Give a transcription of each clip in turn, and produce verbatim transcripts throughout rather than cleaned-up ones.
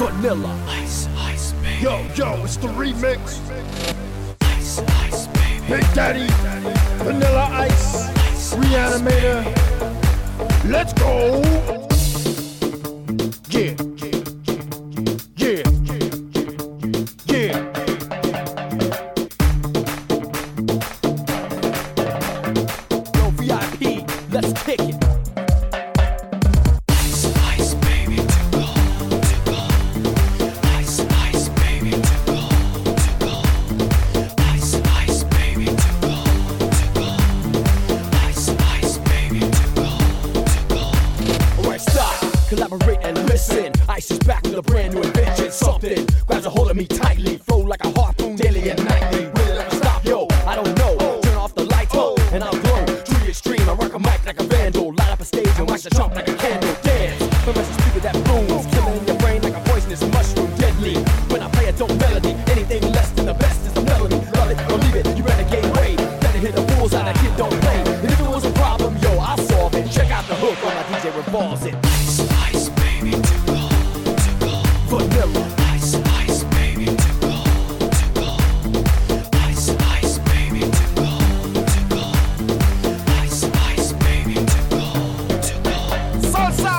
Vanilla Ice, ice, baby. Yo, yo, it's the remix. Ice, ice, baby. Big Daddy, Vanilla Ice, Reanimator. Let's go. Yeah, yeah, yeah. Yo, V I P, let's kick it. Ice, ice, baby, to go, to go. Ice, ice, baby, to go, to go. Ice, ice, baby, to go, to go. Ice, ice, baby, to go, to go. Alright, stop, collaborate and listen. Ice is back with a brand new invention. Something grabs a hold of me tightly, flow like a harpoon daily and nightly. Will it ever stop? Yo, I don't know. Turn off the lights, oh, and I'll glow. To the extreme, I rock a mic like a vandal. Light up a stage and wax the trump like a candle. Dance, from a speaker that booms, killing your brain like a poisonous mushroom. Deadly, when I play a dope melody, anything less than the best is the melody. Love it or leave it, you better gain weight. Better hit the bullseye, that kid don't play. And if it was a problem, yo, I'll solve it. Check out the hook while my D J revolves it. Ice, ice, baby, to go, to go. Vanilla. Ice, ice, baby, to go, to go. Ice, ice, baby, to go, to go. Ice, ice, baby, to go, to go. Salsa.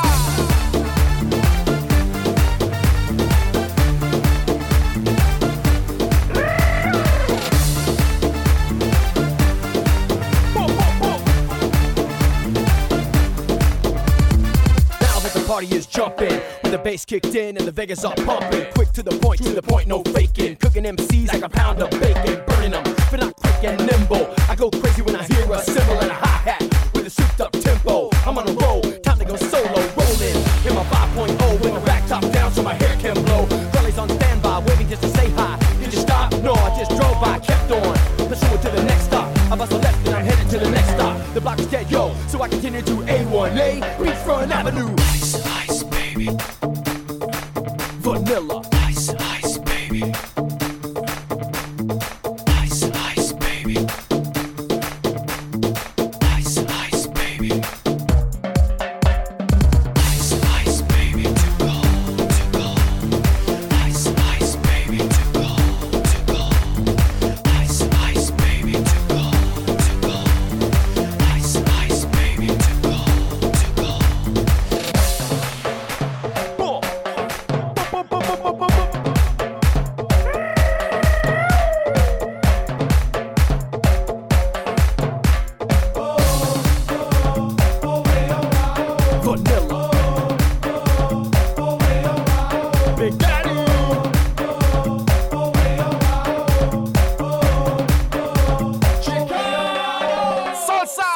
Now that the party is jumping, with the bass kicked in and the Vegas are pumping. Quick to the point, to the point, no faking. Cooking M Cs like a pound of bacon, burning them, but not quick and nimble. I go crazy when I hear a cymbal and a hi-hat with a souped up tempo. I'm on a roll, time to go solo, rolling in my five point oh with the back top down so my hair can blow. Girlies on standby, waiting just to say hi. Did you stop? No, I just drove by, kept on. Pursuing to the next stop. I bust a left and I'm headed to the next stop. The block is dead, yo, so I continue to A one A, Beachfront Avenue. Ice, ice, baby. Vanilla. Ice, ice, baby. Ice, ice, baby. Ice, ice, baby. Ice, ice, baby, to go, to go. Ice, ice, baby, to go, to go. Ice, ice, baby, to go, to go. Ice, ice, baby, to go, to go. Vanilla. Big Daddy. Salsa.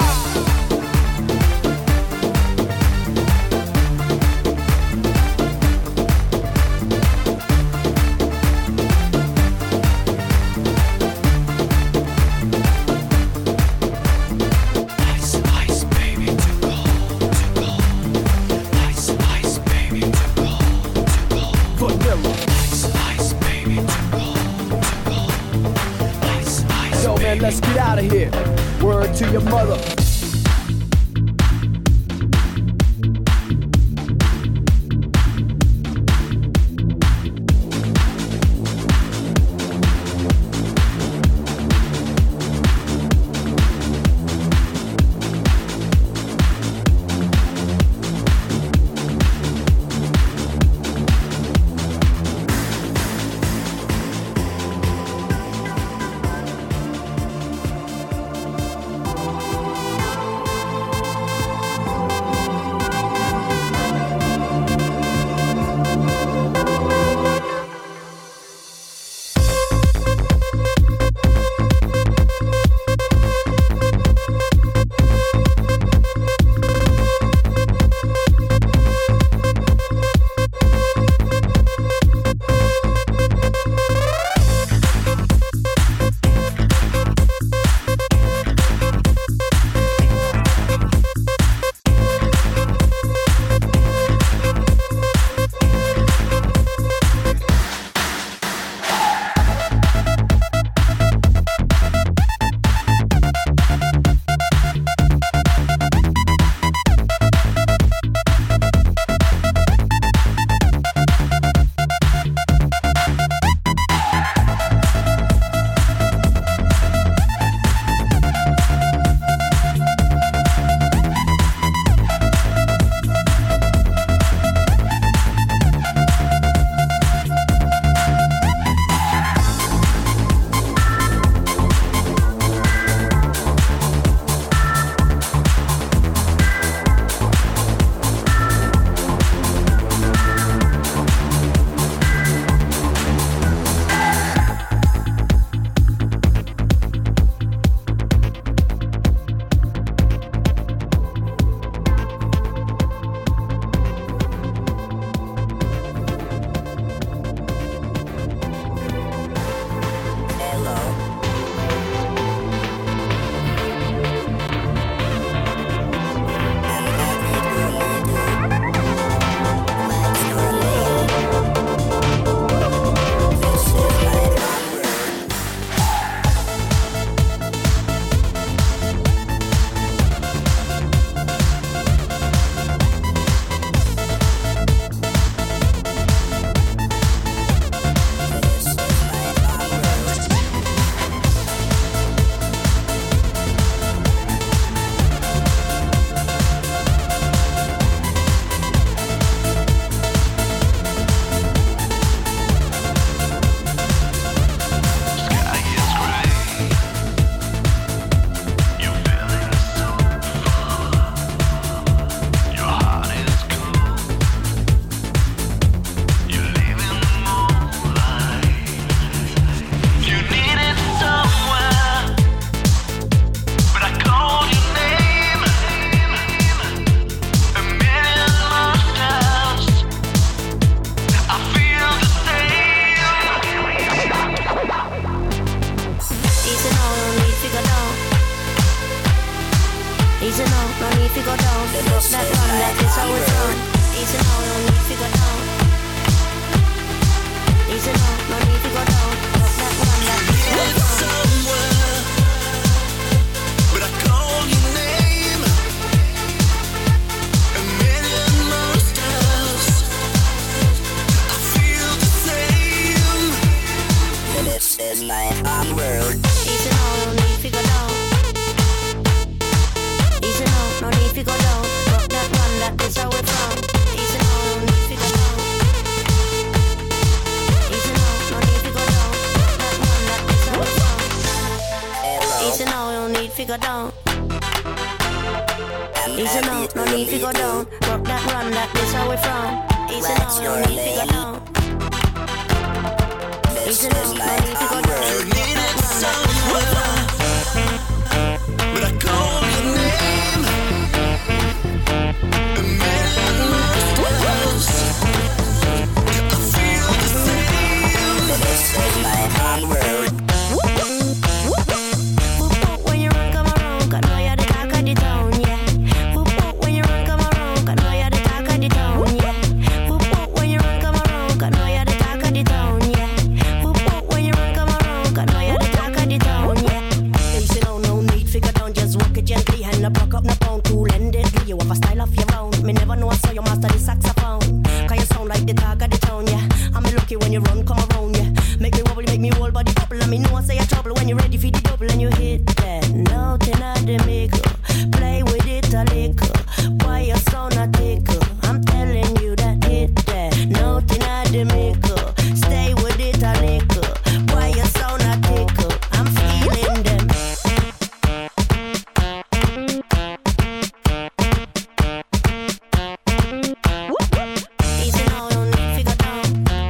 Ice, ice, baby, to go, to go. Ice, ice, baby, to go, to go. Vanilla. Ice, ice, baby, to go, to go. Ice, ice, Yo, man, let's get out of here. Word to your mother. go down. Easy now, no need to go down. Rock that, run that, this how we from. Easy now, no need to go down. Easy now, no need to go down. You needed someone, but I called your name a million miles. I feel the same. This is my handwork. When you run, come around, 'cause now you're the talk of the town, yeah. When you run, come around, 'cause now you're the talk of the town, yeah. When you run, come around, 'cause now you're the talk of the town, yeah. When you run, come around, 'cause now you're the talk of the town, yeah. Easy now, no need figure down, just walk it gently, hand the block up, no pound, cool ended. You have a style of your own. Me never know I saw you master the saxophone. 'Cause you sound like the talk of the town, yeah. I'm lucky when you run, come around, yeah. Make me wobble, make me whole body bubble. And me know I say a trouble when you're ready for the double and you hit that note in the middle. Play with it a little. Why you sound a tickle? I'm telling you that hit that note in the middle. Stay with it a little. Why you sound a tickle? I'm feeling them. Easy now, don't need to go down.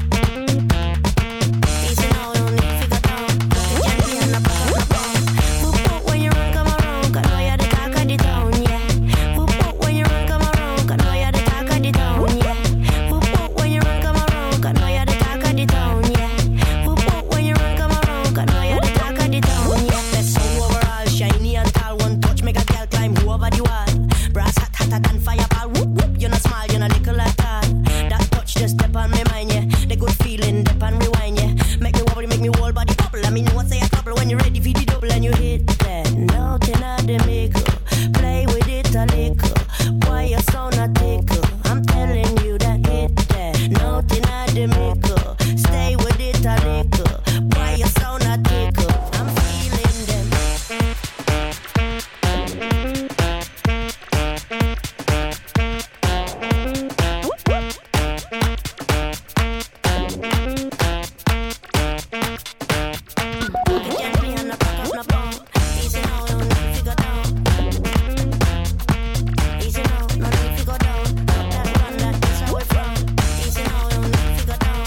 Easy now, don't need to go down. Gently and up, up, up, up. When you run, come around, 'cause now you're the talk of the town, yeah. When you run, come around, 'cause now you're the talk of the town, yeah. When you run, come around, 'cause now you're the talk of the town, yeah. When you run, come around, 'cause now you're the talk of the town, yeah. Best sound overall, shiny and tall. One touch, make a girl climb over the wall. Brass hot, hotter than fireball. Whoop whoop, you're not small, you're not little at all. That touch just step on my mind, yeah. The good feeling, dip and rewind, yeah. Make me wobble, make me whole body bubble. I mean, you want say a couple when you're ready for the double and you hit that note in the middle. Play with it a little. Why you sound a tickle? I'm telling you that hit that note in the middle. Stay with it a little. Why you sound a tickle? I'm feeling them. Gently and up, up, up, up. Easy now, don't need to go down. Easy now, no need to go down. Rock that, run that, that's how we from. Easy now, don't need to go down.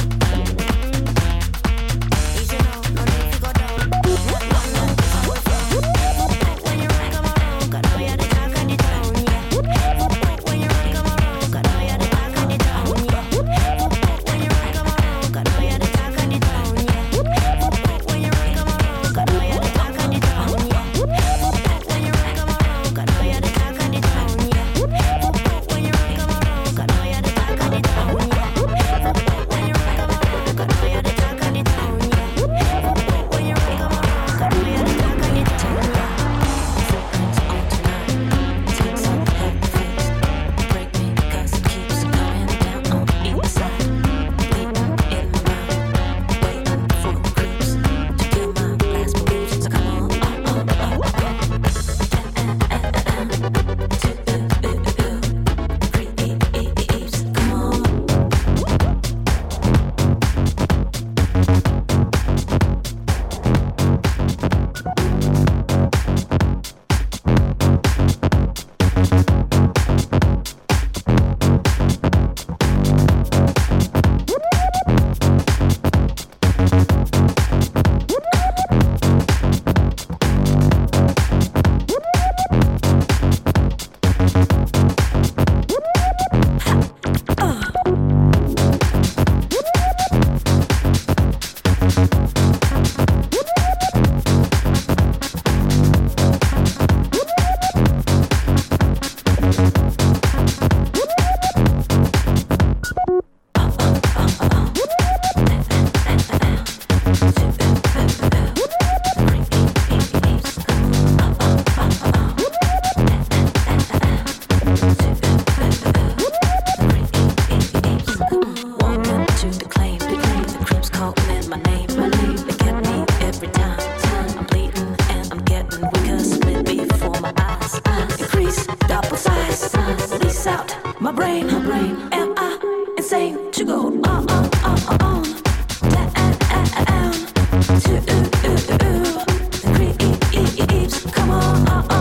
Easy now, no need to go down. Rock that, run that, that's how we from. When you run, come around, 'cause now you're the talk of the town, yeah. When you run, come around, 'cause now you're the talk of the town, yeah. When you run, come around, 'cause now you're the talk of the town, yeah. When you run, come around, 'cause now you're the talk of the town, yeah. When you run, come around, 'cause now you're the talk of the town, yeah. When you run, come around, 'cause now you're the talk of the town, yeah. When you run, come around, 'cause now you're the talk of the town, yeah. When you run, come around, 'cause now you're the talk of the town, yeah. Takes on the heavy face, break me 'cause it keeps going down on each side. Bleeding in my mind, waiting for the creeps to kill my last beliefs. So come on, oh, oh, oh, oh, oh. To the creeps, come on. Walking to the claim, the claim, the creeps calling my name, my name. They get me every time. I'm bleeding and I'm getting weaker, split before my eyes. Increase, double size, release out my brain, my brain. Am I insane to go on, on, on, on? Down to the creeps, come on, on.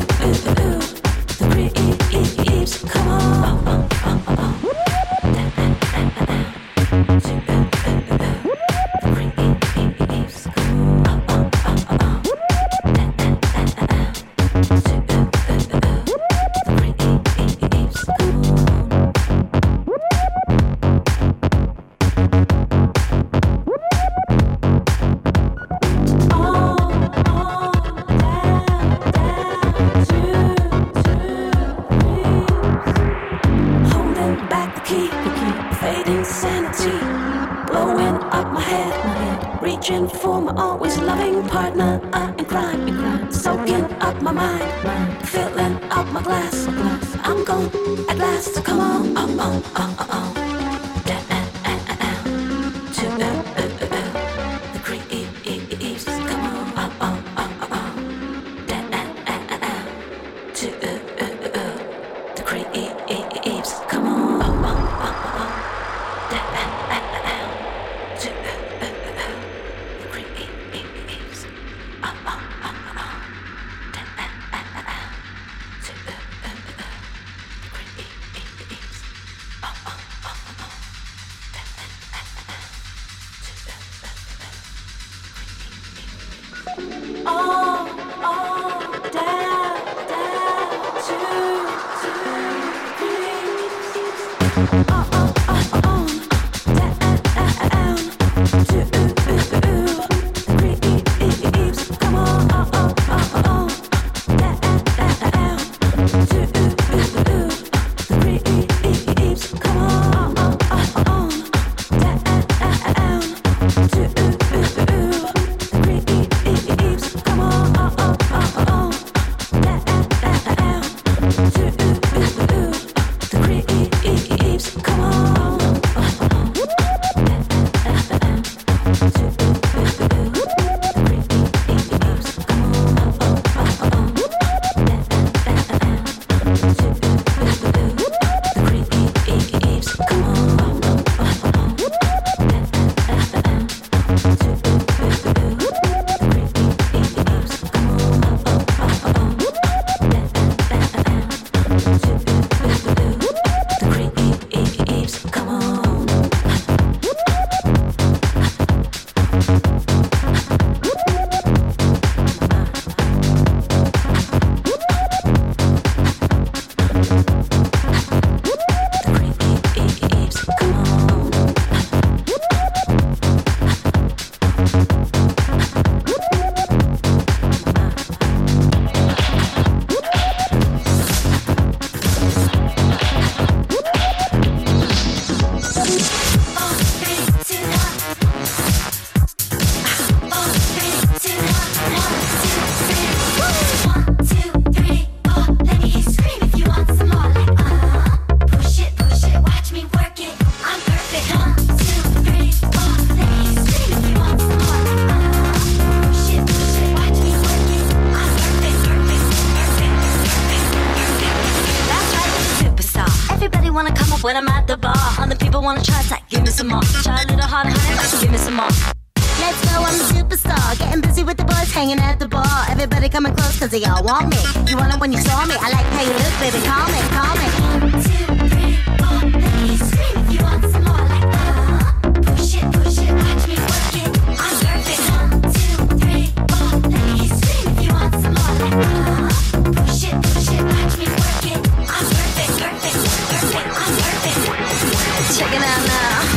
when I'm at the bar. Other people wanna try to give me some more. Try a little harder, honey, give me some more. Let's go, I'm a superstar. Getting busy with the boys, hanging at the bar. Everybody coming close, cause they all want me. You want it when you saw me. I like how you look, baby, call me, call me. One, two, three, four, let me scream if you want some more. Like, uh, push it, push it, watch me work it. I'm perfect. One, two, three, four, let me scream if you want some more. Like, uh, push it, push it, watch me work it. I'm perfect, perfect, perfect, I'm perfect. Check it out now.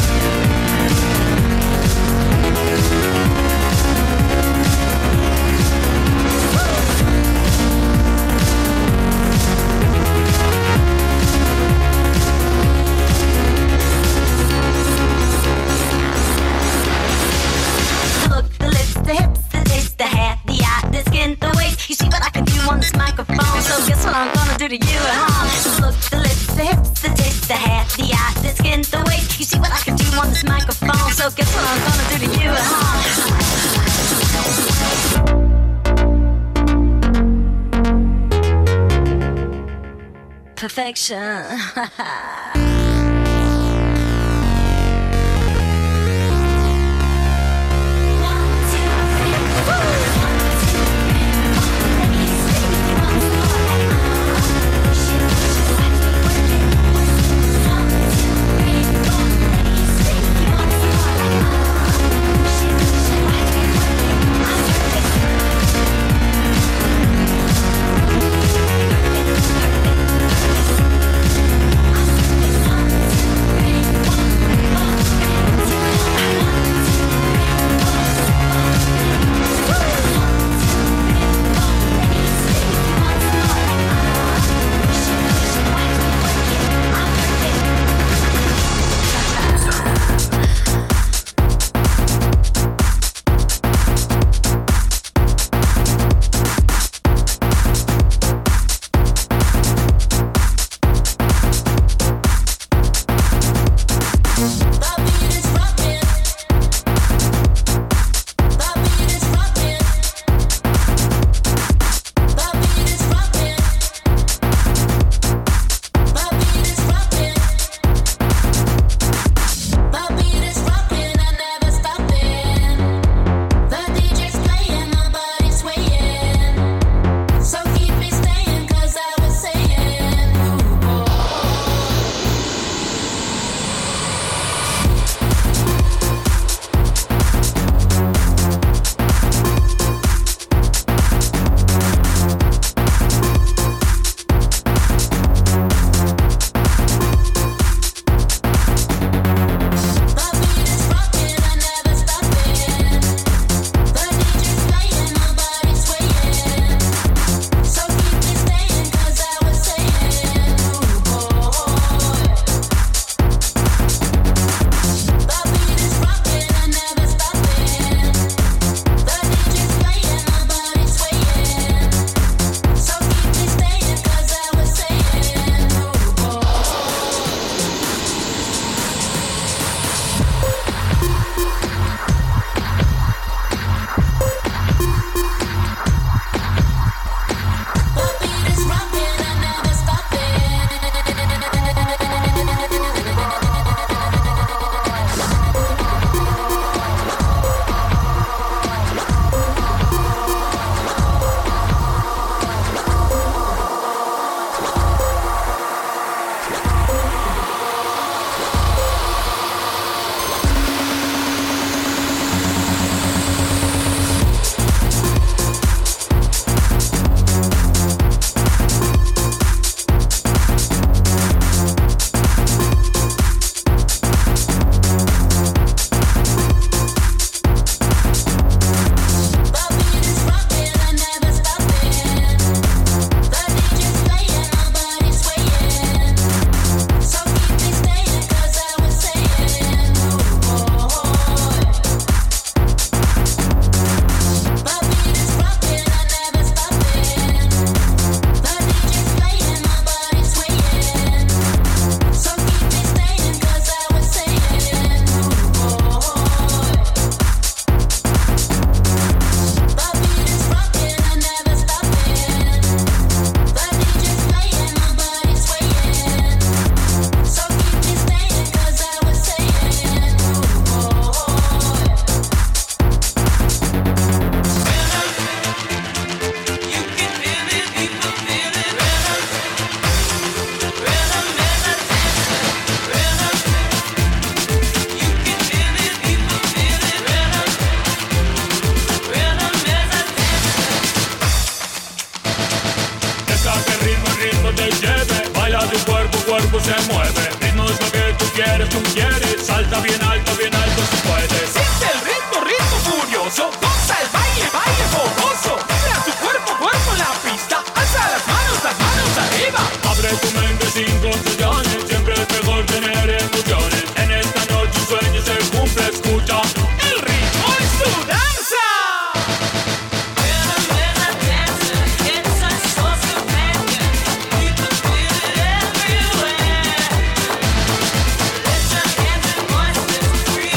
The hips, the taste, the hair, the eye, the skin, the waist. You see what I can do on this microphone. So guess what I'm gonna do to you at home? The look, the lips, the hips, the taste, the hair, the eye, the skin, the waist. You see what I can do on this microphone. So guess what I'm gonna do to you at home? Perfection. se mueve. Ritmo es lo que tú quieres, tú quieres. Salta bien alto, bien alto si puedes. Siente el ritmo, ritmo furioso. Goza el baile, baile fogoso. Mira tu cuerpo, cuerpo en la pista. Alza las manos, las manos arriba. Abre tu mente sin confusiones. Siempre es mejor tener emociones. En esta noche un sueño se cumple, escucha. El ritmo es tu danza. Let your hands and voices free.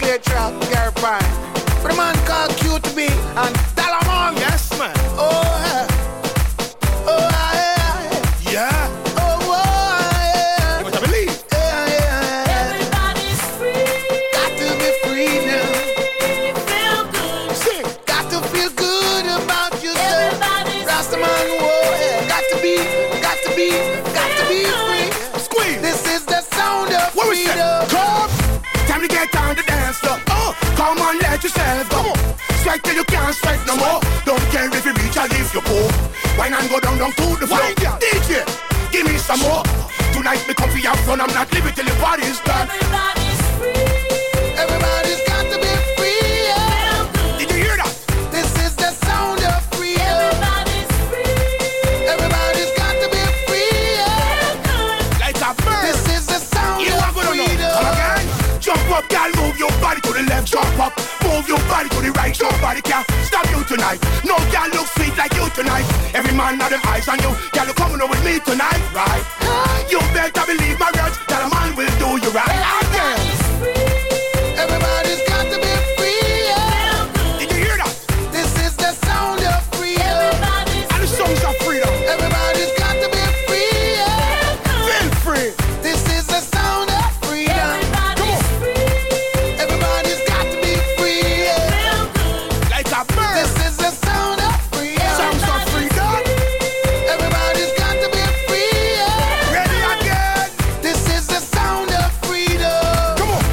straight trap, girl fine. For the man called Q to be and Dalamon. Yes, man. Oh, yeah. Oh, yeah. Yeah. Oh, oh, yeah. What I believe. Yeah, yeah, yeah. Everybody's free. Got to be free now. Feel good. Sing. Got to feel good about yourself. Everybody's Rastaman, whoa, yeah. Got to be, got to be, got to be free. Squeeze. This is the sound of What we say? freedom. Come, time to get on the dance floor. Oh, come on, let yourself go. Sweat till you can't sweat no more. Don't care if you reach or if you poor. Wine and go down, down to the floor. D J, give me some more. Tonight me come for your fun. I'm not leaving till the party's done. Everybody's free. Everybody's got to be free. Yeah. Did you hear that? This is the sound of freedom. Everybody's free. Everybody's got to be free. Yeah. Like a bird. This is the sound You of are gonna know. freedom. Come again. Jump up, girl, move your body to the left. Jump up, move your body to the right. Nobody can stop you tonight. No girl look sweet like you tonight. Every man have them eyes on you. Girl, you coming on with me tonight, right? You better believe my words that a man will do you right. Again. Everybody's got to be free. Yeah. Did you hear that? This is the sound of freedom. And the songs of freedom. Everybody's got to be free. Yeah. Feel free. This is the sound of freedom. Everybody's got to be free. Yeah. Like a bird. This is the sound of freedom. Sounds of freedom. Everybody's got to be free. Yeah. Ready again. This is the sound of freedom. Come on.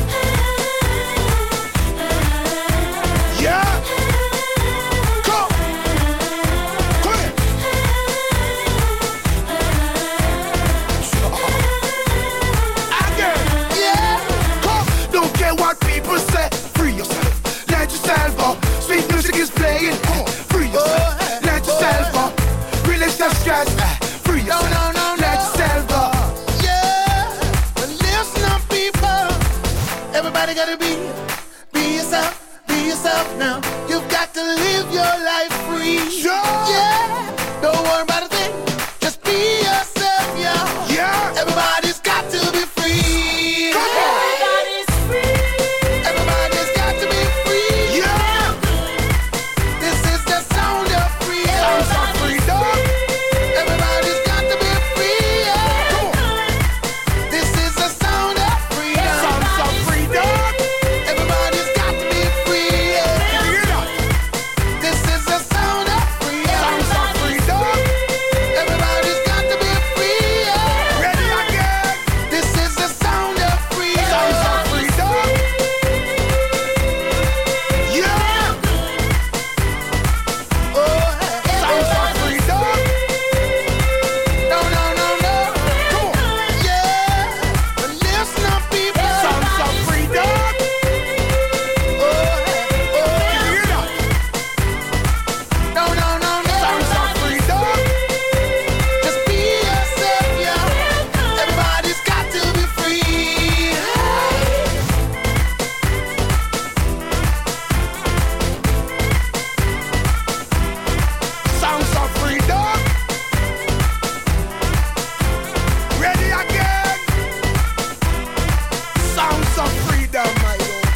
Yeah. Come. Come here. Again. Yeah. Come. Don't care what people say. Free yourself. Let yourself go. Sweet music is playing. Come on. Free yourself. Let yourself go. Release the stress. Free No, yourself. no, no, Let no. yourself go. Yeah. But listen up, people. Everybody gotta be, be yourself, be yourself now. You've got to live your life free. Yeah. Yeah. Don't worry about a thing. Just be yourself, yeah. Yeah. Everybody's got to be free. Come on. Everybody's free. Everybody's got to be free. Yeah. This is the sound of freedom. Sounds of freedom. Everybody's got to be free. Yeah. Come on. This is the sound of freedom. Sounds of freedom. Everybody's got to be free. Yeah. Did you hear that? This is the sound of freedom. Sounds of freedom. Everybody's got to be free. Yeah. Ready again. This is the sound of freedom. Sounds of freedom. Yeah. Oh, Sounds of freedom. no, no, no, no. Come on. Yeah. But listen up, people. Sounds of freedom. Oh, oh. Did you hear that? No, no, no, no. Sounds of freedom. Just be yourself, yeah. Everybody's got to be free. Sounds of freedom. Ready again. Sounds of freedom, my lord.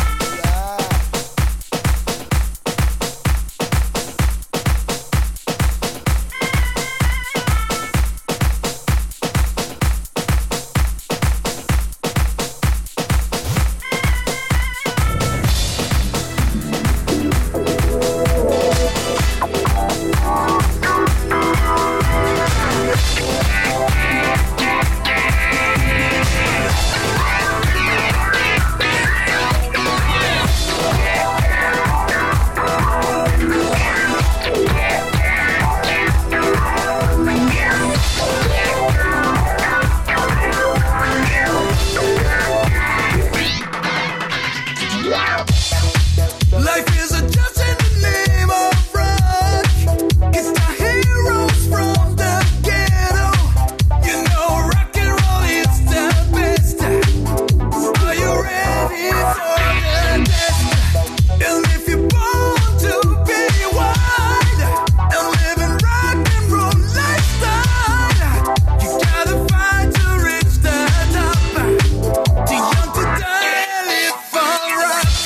Life is a just in the name of rock. It's the heroes from the ghetto. You know rock and roll is the best. Are you ready for the test? And if you're born to be wild and live in rock and roll lifestyle, you gotta fight to reach the top. Too young to die, live for rock.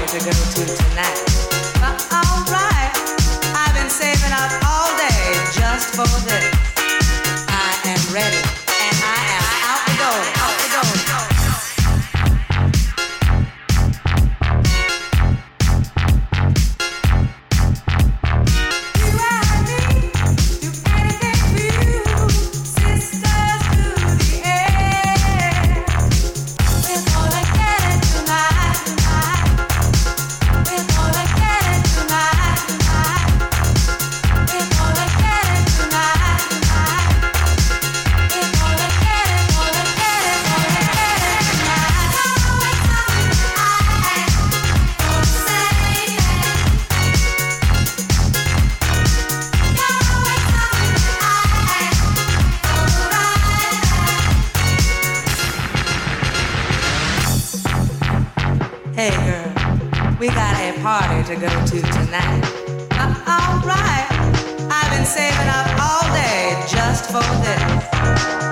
to go to tonight. But alright, I've been saving up all day just for this. I am ready, and I am out the door, out the door. Hey girl, we got a party to go to tonight. Uh, all right, I've been saving up all day just for this.